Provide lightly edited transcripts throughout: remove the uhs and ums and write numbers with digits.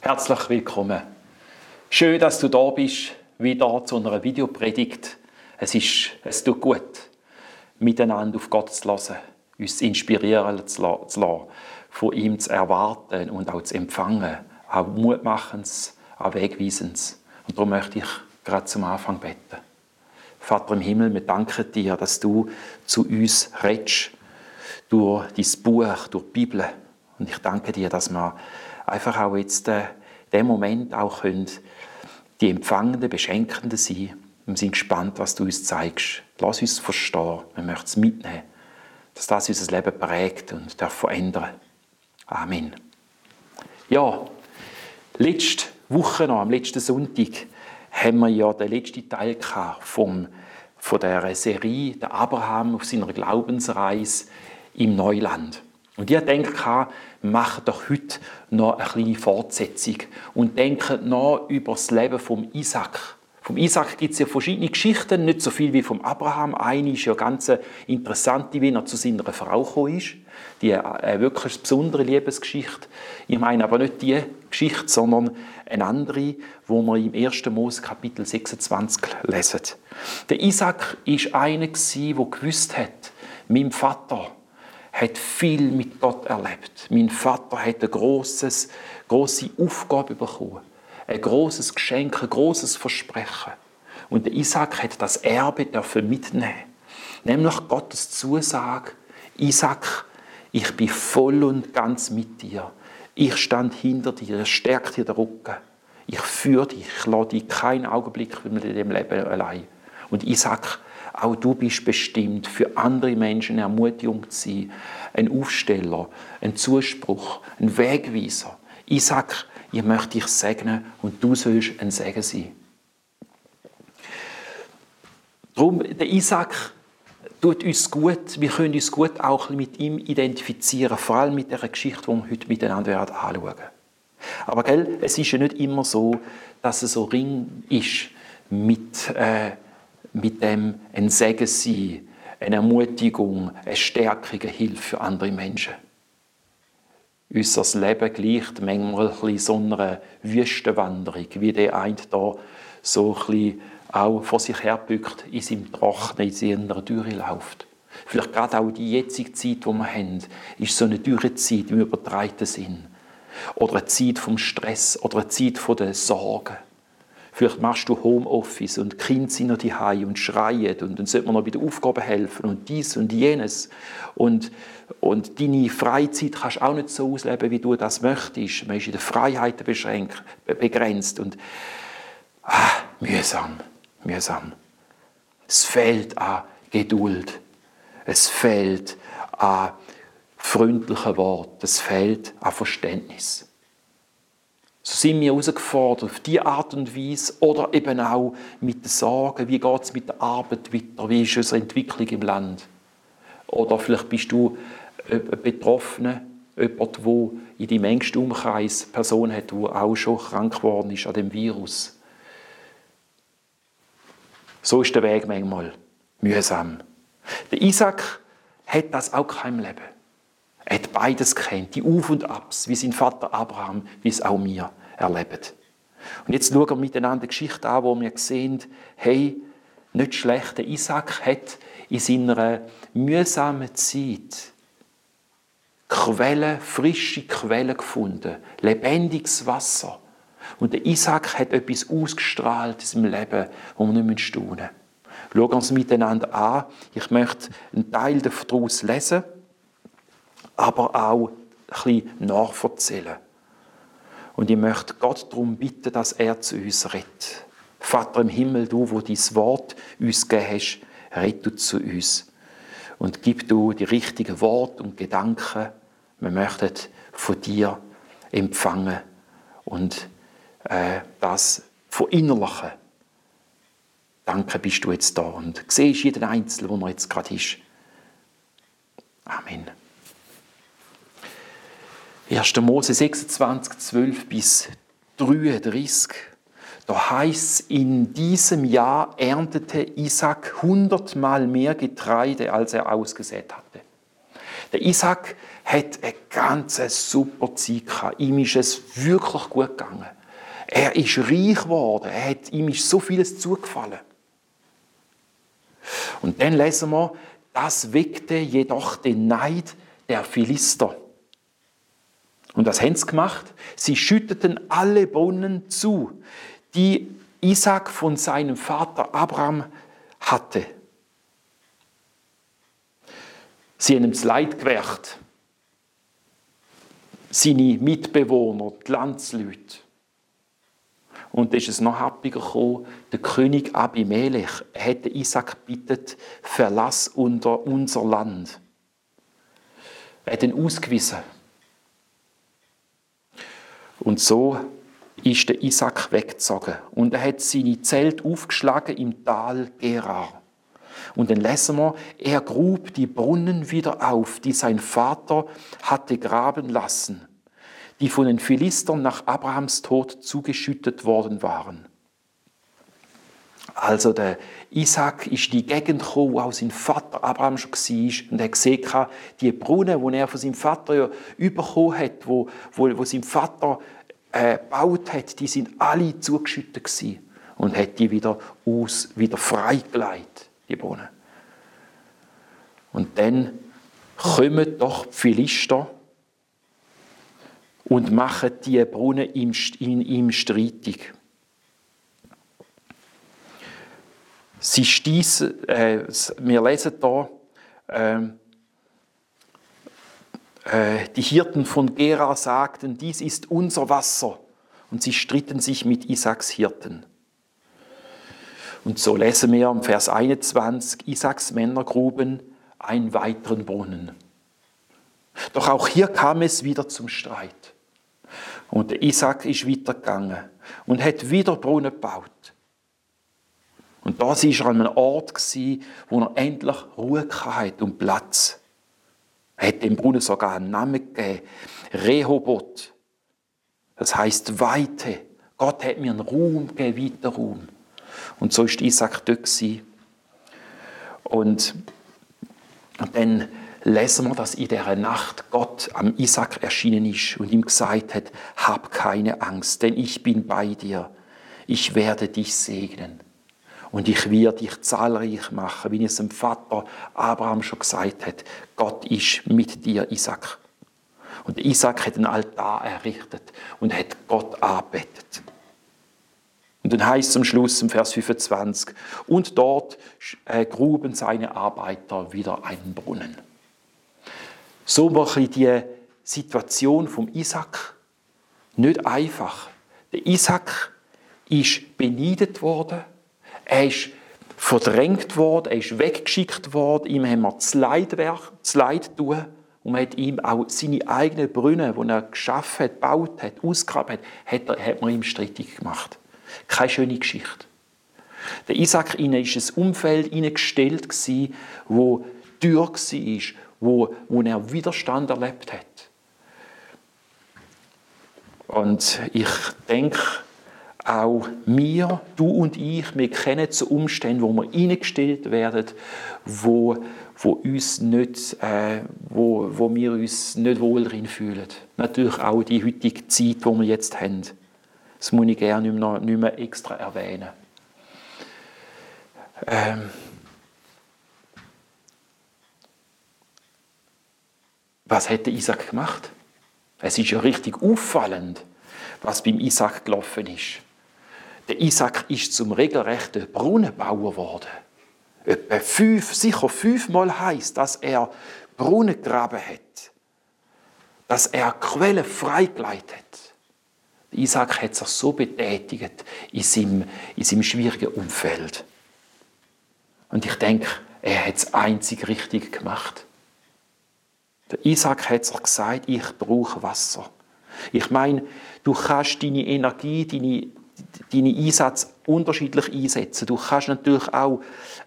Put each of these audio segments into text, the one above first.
Herzlich willkommen. Schön, dass du da bist, wieder zu einer Videopredigt. Es tut gut, miteinander auf Gott zu hören, uns inspirieren zu lassen, von ihm zu erwarten und auch zu empfangen, auch Mutmachendes, auch Wegweisendes. Und darum möchte ich gerade zum Anfang beten. Vater im Himmel, wir danken dir, dass du zu uns redest, durch dein Buch, durch die Bibel. Und ich danke dir, dass wir einfach auch jetzt in dem Moment auch die Empfangenden, Beschenkenden sein. Wir sind gespannt, was du uns zeigst. Lass uns verstehen. Wir möchten es mitnehmen, dass das unser Leben prägt und verändern darf. Amen. Ja, letzte Woche noch, am letzten Sonntag, haben wir ja den letzten Teil von dieser Serie, der Abraham auf seiner Glaubensreise im Neuland. Und ich denke, wir machen doch heute noch eine kleine Fortsetzung und denken noch über das Leben von Isaac. Vom Isaac gibt es ja verschiedene Geschichten, nicht so viel wie vom Abraham. Eine ist ja ganz interessant, wie er zu seiner Frau gekommen ist. Die eine wirklich besondere Liebesgeschichte. Ich meine aber nicht die Geschichte, sondern eine andere, wo wir im 1. Mose Kapitel 26 lesen. Der Isaac war einer, der gewusst hat, mein Vater hat viel mit Gott erlebt. Mein Vater hat eine grosse Aufgabe bekommen. Ein grosses Geschenk, ein grosses Versprechen. Und der Isaac hat das Erbe mitnehmen. Nämlich Gottes Zusage: Isaac, ich bin voll und ganz mit dir. Ich stand hinter dir, ich stärke dir den Rücken. Ich führe dich, ich lasse dich keinen Augenblick in dem Leben allein. Und Isaac, auch du bist bestimmt, für andere Menschen eine Ermutigung zu sein, ein Aufsteller, ein Zuspruch, ein Wegweiser. Isaac, ich möchte dich segnen und du sollst ein Segen sein. Darum, der Isaac tut uns gut, wir können uns gut auch mit ihm identifizieren, vor allem mit der Geschichte, die wir heute miteinander anschauen werden. Aber gell, es ist ja nicht immer so, dass es so ring ist mit dem ein Segen sein, eine Ermutigung, eine Stärkung, eine Hilfe für andere Menschen. Unser Leben gleicht manchmal ein bisschen so einer Wüstenwanderung, wie der eine da so ein bisschen auch vor sich herbückt, in seinem Trocknen, in seiner Dürre läuft. Vielleicht gerade auch die jetzige Zeit, die wir haben, ist so eine Dürrezeit im übertreibenden Sinn. Oder eine Zeit vom Stress oder eine Zeit der Sorgen. Vielleicht machst du Homeoffice und die Kinder sind noch zu Hause und schreien und dann sollte man noch bei der Aufgabe helfen und dies und jenes. Und deine Freizeit kannst du auch nicht so ausleben, wie du das möchtest. Man ist in den Freiheiten begrenzt und mühsam. Es fehlt an Geduld. Es fehlt an freundlichen Worten. Es fehlt an Verständnis. So sind wir herausgefordert auf diese Art und Weise oder eben auch mit den Sorgen, wie geht es mit der Arbeit weiter, wie ist unsere Entwicklung im Land. Oder vielleicht bist du Betroffene, jemand, der in deinem engsten Umkreis eine Person hat, die auch schon krank geworden ist an dem Virus. So ist der Weg manchmal mühsam. Der Isaac hat das auch kein Leben. Er hat beides kennt, die Auf und Abs, wie sein Vater Abraham, wie es auch wir erleben. Und jetzt schauen wir miteinander die Geschichte an, wo wir sehen, hey, nicht schlecht, der Isaac hat in seiner mühsamen Zeit frische Quellen gefunden, lebendiges Wasser. Und der Isaac hat etwas ausgestrahlt in seinem Leben, wo wir nicht staunen müssen. Schauen wir uns miteinander an. Ich möchte einen Teil daraus lesen, aber auch ein bisschen nachverzählen. Und ich möchte Gott darum bitten, dass er zu uns redet. Vater im Himmel, du, wo dein Wort uns gegeben hast, red du zu uns. Und gib du die richtigen Worte und Gedanken. Wir möchten von dir empfangen und das verinnerlichen. Danke, bist du jetzt da und siehst jeden Einzelnen, wo er jetzt gerade ist. Amen. 1. Mose 26, 12 bis 33. Da heißt es, in diesem Jahr erntete Isaac 100-mal mehr Getreide, als er ausgesät hatte. Der Isaac hat eine ganz super Zeit gehabt. Ihm ist es wirklich gut gegangen. Er ist reich geworden. Ihm ist so vieles zugefallen. Und dann lesen wir, das weckte jedoch den Neid der Philister. Und was haben sie gemacht? Sie schütteten alle Brunnen zu, die Isaac von seinem Vater Abraham hatte. Sie haben ihm das Leid gewährt. Seine Mitbewohner, die Landsleute. Und dann ist es noch happiger gekommen, der König Abimelech hätte Isaac gebeten, verlass unser Land. Er hat ihn ausgewiesen. Und so ist der Isaac weggezogen. Und er hat seine Zelte aufgeschlagen im Tal Gerar. Und dann lesen wir, er grub die Brunnen wieder auf, die sein Vater hatte graben lassen, die von den Philistern nach Abrahams Tod zugeschüttet worden waren. Also der Isaac ist in die Gegend gekommen, wo auch sein Vater Abraham schon war. Und er hat gesehen, die Brunnen, die er von seinem Vater ja bekommen hat, wo sein Vater gebaut hat, die sind alle zugeschüttet gewesen. Und hat die wieder freigelegt, die Brunnen. Und dann kommen doch die Philister und machen die Brunnen ihm streitig. Sie stießen, wir lesen hier, die Hirten von Gerar sagten, dies ist unser Wasser. Und sie stritten sich mit Isaaks Hirten. Und so lesen wir im Vers 21, Isaaks Männer gruben einen weiteren Brunnen. Doch auch hier kam es wieder zum Streit. Und der Isaak ist weitergegangen und hat wieder Brunnen gebaut. Und da war er an einem Ort, wo er endlich Ruhe hatte und Platz. Er hat dem Brunnen sogar einen Namen gegeben, Rehoboth. Das heisst Weite. Gott hat mir einen Raum gegeben, weiter Raum. Und so war Isaac dort. Und dann lesen wir, dass in dieser Nacht Gott am Isaac erschienen ist und ihm gesagt hat, hab keine Angst, denn ich bin bei dir. Ich werde dich segnen. Und ich werde dich zahlreich machen, wie es dem Vater Abraham schon gesagt hat. Gott ist mit dir, Isaac. Und Isaac hat einen Altar errichtet und hat Gott angebetet. Und dann heißt es am Schluss im Vers 25, und dort gruben seine Arbeiter wieder einen Brunnen. So war die Situation vom Isaac nicht einfach. Der Isaac ist beneidet worden, er ist verdrängt worden, er ist weggeschickt worden, ihm haben wir das Leid getan und man hat ihm auch seine eigenen Brunnen, die er geschaffen hat, gebaut hat, ausgegraben hat man ihm strittig gemacht. Keine schöne Geschichte. Der Isaac war in ein Umfeld hineingestellt, wo Tür war, wo er Widerstand erlebt hat. Und ich denke, auch wir, du und ich, wir kennen so Umstände, wo wir hineingestellt werden, wo wir uns nicht wohl drin fühlen. Natürlich auch die heutige Zeit, die wir jetzt haben. Das muss ich gerne nicht mehr extra erwähnen. Was hat der Isaac gemacht? Es ist ja richtig auffallend, was beim Isaac gelaufen ist. Der Isaac ist zum regelrechten Brunnenbauer geworden. Sicher 5-mal heisst, dass er Brunnen gegraben hat. Dass er Quellen freigelegt hat. Der Isaac hat sich so betätigt in seinem schwierigen Umfeld. Und ich denke, er hat es einzig richtig gemacht. Der Isaac hat sich gesagt, ich brauche Wasser. Ich meine, du kannst deine Energie, deine Einsatz unterschiedlich einsetzen. Du kannst natürlich auch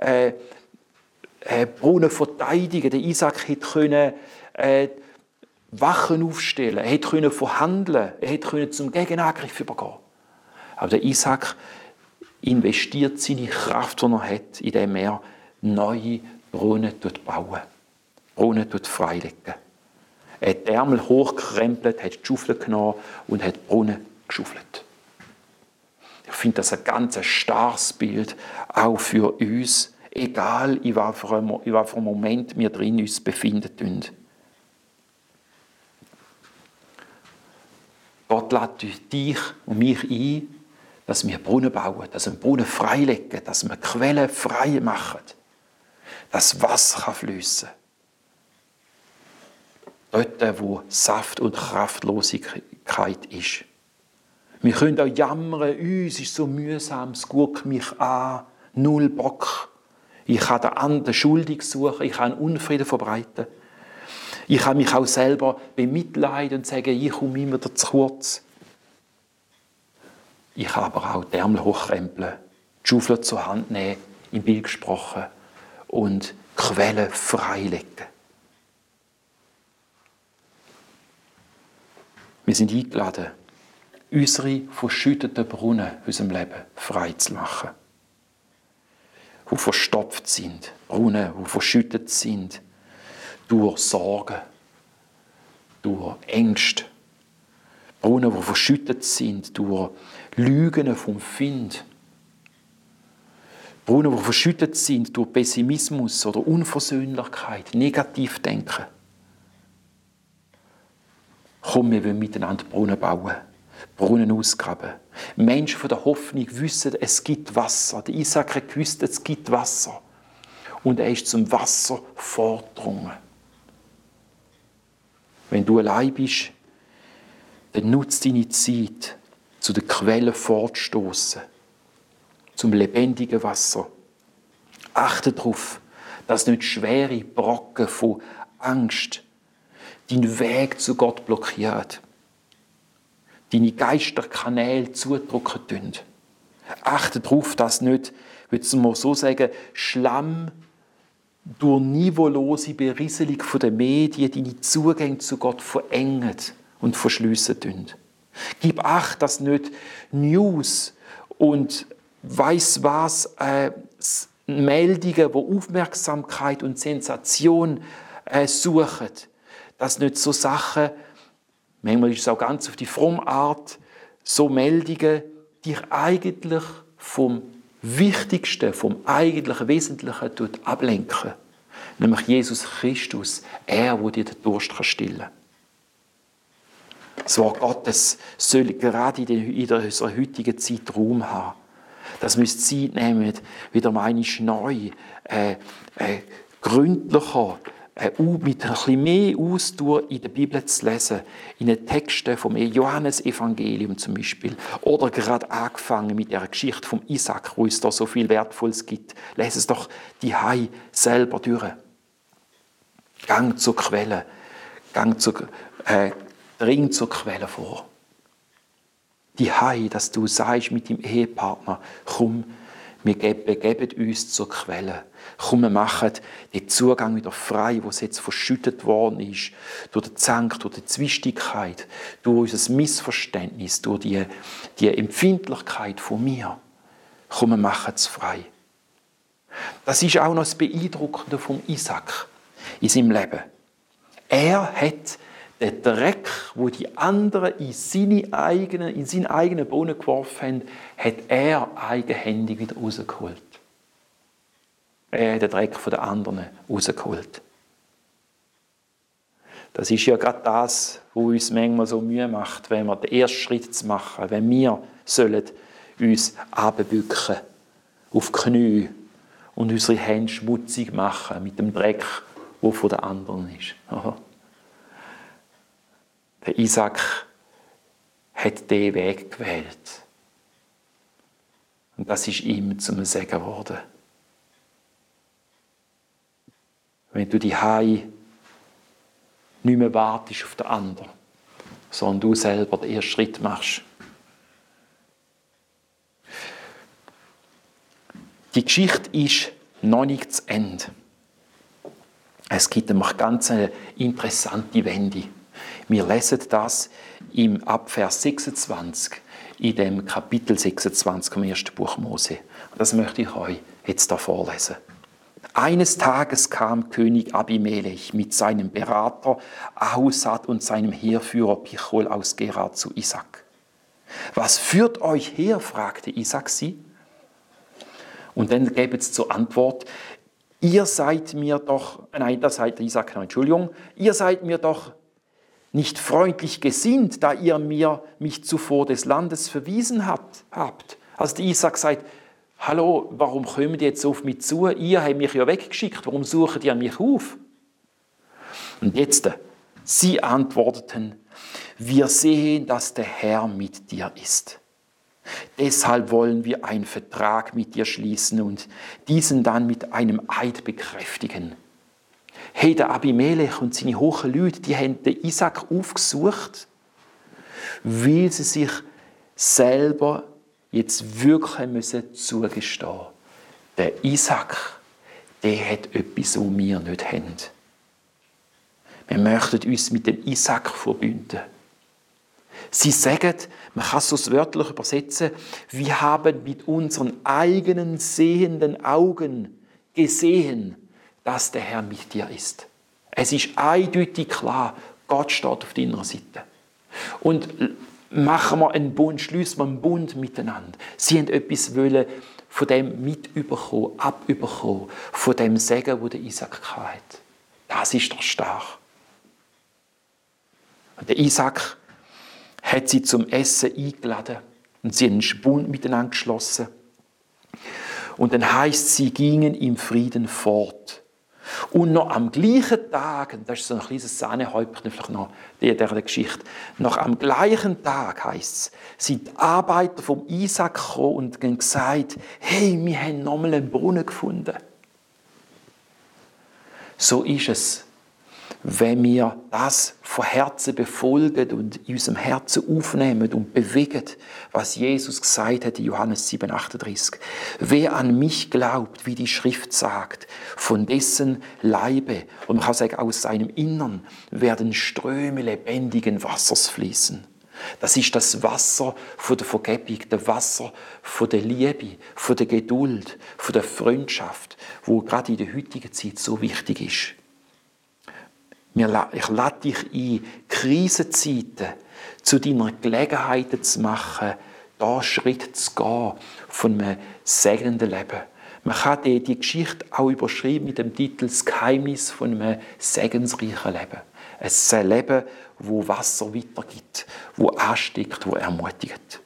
Brunnen verteidigen. Der Isaac hätte Wachen aufstellen, er hätte verhandeln, er hätte zum Gegenangriff übergehen. Aber der Isaac investiert seine Kraft, die er hat, indem er neue Brunnen bauen, Brunnen freilegen. Er hat die Ärmel hochgekrempelt, hat die Schaufel genommen und hat den Brunnen geschaufelt. Ich finde das ein ganz starkes Bild, auch für uns, egal in was für einem Moment wir drin uns befinden. Gott lädt dich und mich ein, dass wir Brunnen bauen, dass wir Brunnen freilegen, dass wir Quellen frei machen, dass Wasser fliessen kann. Dort, wo Saft und Kraftlosigkeit ist. Wir können auch jammern, uns ist so mühsam, es guckt mich an, null Bock. Ich kann den anderen schuldig suchen, ich kann Unfrieden verbreiten. Ich kann mich auch selber bemitleiden und sagen, ich komme immer zu kurz. Ich kann aber auch die Ärmel hochkrempeln, die Schaufel zur Hand nehmen, im Bild gesprochen, und Quellen freilegen. Wir sind eingeladen, unsere verschütteten Brunnen in unserem Leben frei zu machen. Die verstopft sind, Brunnen, die verschüttet sind durch Sorgen, durch Ängste. Brunnen, die verschüttet sind durch Lügen vom Find. Brunnen, die verschüttet sind durch Pessimismus oder Unversöhnlichkeit, Negativdenken. Komm, wir wollen miteinander Brunnen bauen, Brunnen ausgraben. Menschen von der Hoffnung wissen, es gibt Wasser. Der Isaac hat gewusst, es gibt Wasser. Und er ist zum Wasser vordrungen. Wenn du allein bist, dann nutze deine Zeit, zu den Quellen vorzustossen, zum lebendigen Wasser. Achte darauf, dass nicht schwere Brocken von Angst deinen Weg zu Gott blockieren, deine Geisterkanäle zudrücken tun. Achte darauf, dass nicht, würde man so sagen, Schlamm durch niveaulose Berieselung der Medien deine Zugänge zu Gott verengen und verschliessen tun. Gib Acht, dass nicht News und weiss was, Meldungen, die Aufmerksamkeit und Sensation suchen, dass nicht so Sachen, manchmal ist es auch ganz auf die fromme Art, so Meldungen dich eigentlich vom Wichtigsten, vom eigentlich Wesentlichen ablenken. Nämlich Jesus Christus, er, der dir den Durst stillen kann. Das Wort Gottes soll gerade in unserer heutigen Zeit Raum haben. Dass wir uns Zeit nehmen, wieder einmal neu, gründlicher, mit ein bisschen mehr Ausdauer in der Bibel zu lesen, in den Texten vom Johannesevangelium zum Beispiel, oder gerade angefangen mit der Geschichte vom Isaac, wo es da so viel Wertvolles gibt. Lese es doch die Hai selber durch. Gang zur Quelle, dring zur Quelle vor. Die Hai, dass du sagst mit deinem Ehepartner, komm, wir begeben uns zur Quelle. Komm, wir machen den Zugang wieder frei, wo es jetzt verschüttet worden ist, durch den Zank, durch die Zwistigkeit, durch unser Missverständnis, durch die Empfindlichkeit von mir. Komm, wir machen es frei. Das ist auch noch das Beeindruckende vom Isaac in seinem Leben. Er hat den Dreck, wo die anderen in seinen eigenen Brunnen geworfen haben, hat er eigenhändig wieder rausgeholt. Er hat den Dreck von den anderen rausgeholt. Das ist ja gerade das, was uns manchmal so Mühe macht, wenn wir den ersten Schritt zu machen, wenn wir uns runterbücken, auf die Knie und unsere Hände schmutzig machen mit dem Dreck, der von den anderen ist. Aha. Der Isaac hat diesen Weg gewählt. Und das ist ihm zum Segen geworden. Wenn du die nicht mehr wartest auf den anderen, sondern du selber den ersten Schritt machst. Die Geschichte ist noch nicht zu Ende. Es gibt nämlich ganz eine interessante Wende. Wir lesen das im Abvers 26, in dem Kapitel 26 im 1. Buch Mose. Und das möchte ich euch jetzt da vorlesen. Eines Tages kam König Abimelech mit seinem Berater Ahusat und seinem Heerführer Pichol aus Gerar zu Isaak. »Was führt euch her?« fragte Isaak sie. Und dann gäbe es zur Antwort, ihr seid mir doch nicht freundlich gesinnt, da ihr mich zuvor des Landes verwiesen habt. Also der Isaak sagt, hallo, warum kommt ihr jetzt auf mich zu? Ihr habt mich ja weggeschickt, warum sucht ihr mich auf? Und jetzt, sie antworteten, wir sehen, dass der Herr mit dir ist. Deshalb wollen wir einen Vertrag mit dir schließen und diesen dann mit einem Eid bekräftigen. Hey, der Abimelech und seine hohen Leute, die haben den Isaak aufgesucht, weil sie sich selber jetzt wirklich zugestehen müssen. Der Isaak, der hat etwas, was wir nicht haben. Wir möchten uns mit dem Isaak verbünden. Sie sagen, man kann es so wörtlich übersetzen, wir haben mit unseren eigenen sehenden Augen gesehen, dass der Herr mit dir ist. Es ist eindeutig klar, Gott steht auf deiner Seite. Und machen wir einen Bund, schließen wir einen Bund miteinander. Sie haben etwas wollen von dem mitüberkommen, abüberkommen, von dem Segen, wo der Isaak hatte. Das ist doch stark. Und der Isaak hat sie zum Essen eingeladen und sie haben einen Bund miteinander geschlossen. Und dann heisst, sie gingen im Frieden fort. Und noch am gleichen Tag, das ist so ein kleines Sahnehäubchen vielleicht noch dieser Geschichte, noch am gleichen Tag heisst es, sind die Arbeiter vom Isaak gekommen und haben gesagt, hey, wir haben nochmal einen Brunnen gefunden. So ist es, wenn wir das von Herzen befolgen und in unserem Herzen aufnehmen und bewegen, was Jesus gesagt hat in Johannes 7,38. Wer an mich glaubt, wie die Schrift sagt, von dessen Leibe, und man kann sagen, aus seinem Innern, werden Ströme lebendigen Wassers fließen. Das ist das Wasser von der Vergebung, das Wasser von der Liebe, von der Geduld, von der Freundschaft, wo gerade in der heutigen Zeit so wichtig ist. Ich lade dich ein, Krisenzeiten zu deiner Gelegenheit zu machen, da Schritt zu gehen von einem segnenden Leben. Man kann die Geschichte auch überschreiben mit dem Titel «Das Geheimnis von einem segensreichen Leben». Ein Leben, wo Wasser weitergibt, wo ansteckt, wo ermutigt.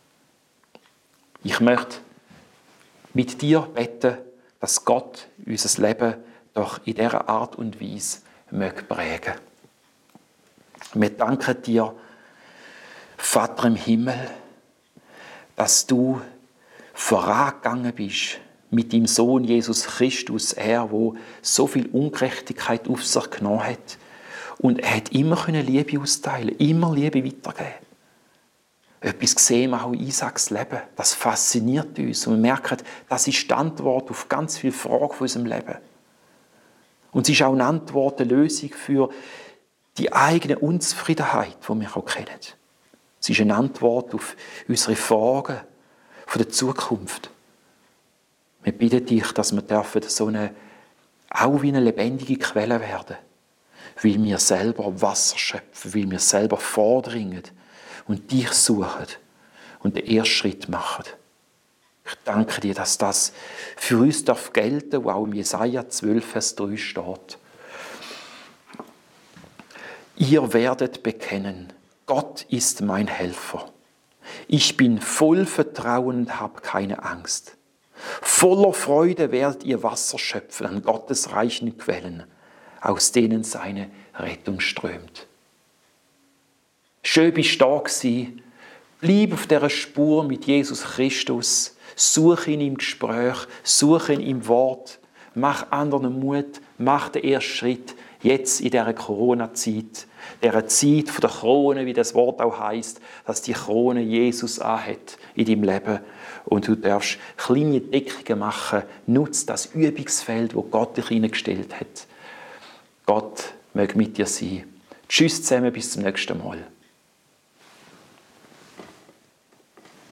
Ich möchte mit dir beten, dass Gott unser Leben doch in dieser Art und Weise prägen. Wir danken dir, Vater im Himmel, dass du vorangegangen bist mit deinem Sohn Jesus Christus, er, wo so viel Ungerechtigkeit auf sich genommen hat. Und er hat immer Liebe austeilen, immer Liebe weitergeben. Etwas sehen wir auch in Isaaks Leben. Das fasziniert uns. Und wir merken, das ist die Antwort auf ganz viele Fragen von unserem Leben. Und es ist auch eine Antwort, eine Lösung für die eigene Unzufriedenheit, die wir auch kennen. Es ist eine Antwort auf unsere Fragen von der Zukunft. Wir bitten dich, dass wir auch wie eine lebendige Quelle werden, weil wir selber Wasser schöpfen, weil wir selber vordringen und dich suchen und den ersten Schritt machen. Ich danke dir, dass das für uns gelten darf, wo auch im Jesaja 12, Vers 3 steht. Ihr werdet bekennen, Gott ist mein Helfer. Ich bin voll Vertrauen und habe keine Angst. Voller Freude werdet ihr Wasser schöpfen an Gottes reichen Quellen, aus denen seine Rettung strömt. Schön bist du da gewesen. Bleib auf dieser Spur mit Jesus Christus. Suche ihn im Gespräch, suche ihn im Wort. Mach anderen Mut, mach den ersten Schritt. Jetzt in dieser Corona-Zeit, dieser Zeit von der Krone, wie das Wort auch heisst, dass die Krone Jesus anhat in deinem Leben. Und du darfst kleine Deckungen machen. Nutze das Übungsfeld, das Gott dich hineingestellt hat. Gott möge mit dir sein. Tschüss zusammen, bis zum nächsten Mal.